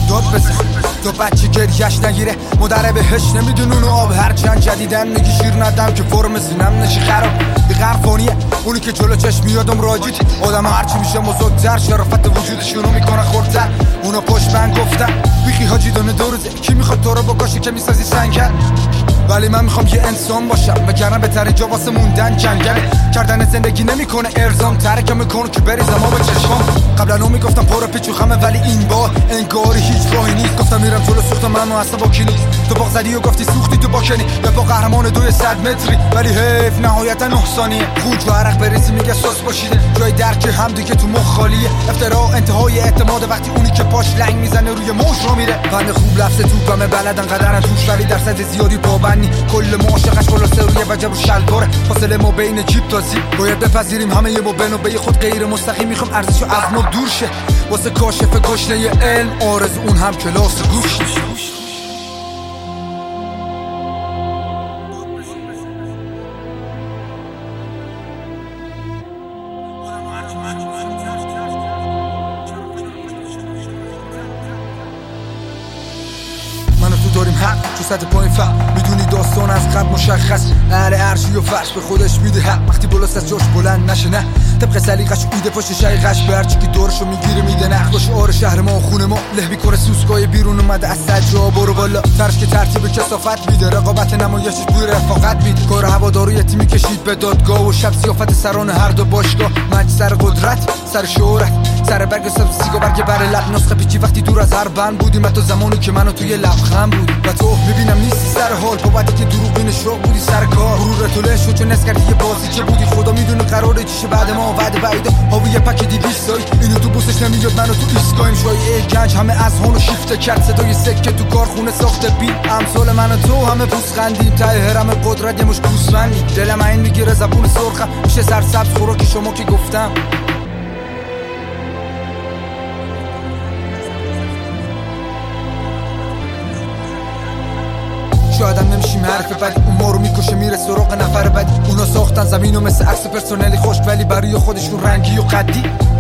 داد بزن تو بچه گریش نگیره مادر بهش نمیدون اونو آب هرچند جدیدن میگی شیر ندم که فرم سینم نشی خراب یه غرفانیه اونی که جلو چشم میادم راجید آدم هرچی میشه مزدتر شرافت وجودشونو میکنه خورتر اونا پشت من گفتن بیخی حاجی دونه دو روزه کی میخواد تو رو بکشه که میسازی سنگر ولی من میخوام یه انسان باشم بگرم بهتره جا واسه موندن جنگل کردن زندگی نمیکنه ارزام ترکه میکنه که بریزم آب چشمام قبلا اون میگفتم پر پیچ و خمه ولی این بار انگاری هیچ راهی نیست گفتم میرم جلو سوختم منو اصلا با کی نیست تو باغ زدی و گفتی سوختی تو با کنی به با قهرمان 200 متری ولی حیف نهایتا 9 ثانیه خوج و عرق بریزی میگه سس باشیده جای درک هم دیگه تو مخ خالیه افترا انتهای اعتماد وقتی اونی که پاش لنگ میزنه روی مش رو میره بنده خوب لفظ توپمه بلدن قدرن توش ولی درصد زیادی پابندی کل ما عاشقش خلاصه روی وجب و شلواره فاصله ما بین جیب تا زیب باید بپذیریم همه یه بنو به خود غیر مستقیم میخوام ارزشو از ما دور شه واسه کاشف گشنه علم آرزو اون هم کلاس گوش داریم حق تو سطح پایین فهم میدونی داستان از قبل مشخص اهل عرشی و فرش به خودش میده حق وقتی بلاست از جاش بلند نشه نه طبق سلیقش ایده پشت شقیقش به هرچی که دورشو میگیره میده نقد و شعار شهر ما و خونه ما له میکنه سوسکای بیرون اومده از سجا برو بالا فرش که ترتیب کثافت میده رقابت نمایشش بوی رفاقت میده کار هوادارو یه تیمی کشید به دادگاه و شب سیافت سران هر دو باشگاه مج سر قدرت سر شهرت سر برگ سبز سیگا برگ بر لب نسخه پیچی وقتی دور از هر بند بودیم تو زمانی که منو توی لبخند بود و تو میبینم نیستی سر حال بابتی که دروغین شوق بودی سر کار غرور تو له شد چون نس کردی یه بازی که بودی خدا میدونه قراره چیشه بعد ما وعده بعیده هاوی یه پک 200 سای اینو تو بوسش نمیاد منو تو ایستگاهیم شایعه گنج همه از هون و شیفته کرد صدای سکه تو کارخونه ساخته بی امثال من و تو همه پوسخندیم ته هرم قدرت یه مش گوسفندی دلم این میگیره زبون سرخم میشه سرسبز خوراکی شما که گفتم شایدم نمیشیم حرف بدی اون ما رو میکشه میره سراغ نفر بدی اونا ساختن زمینو مثل عکس پرسنلی خوش ولی برای خودشون رنگی و قدی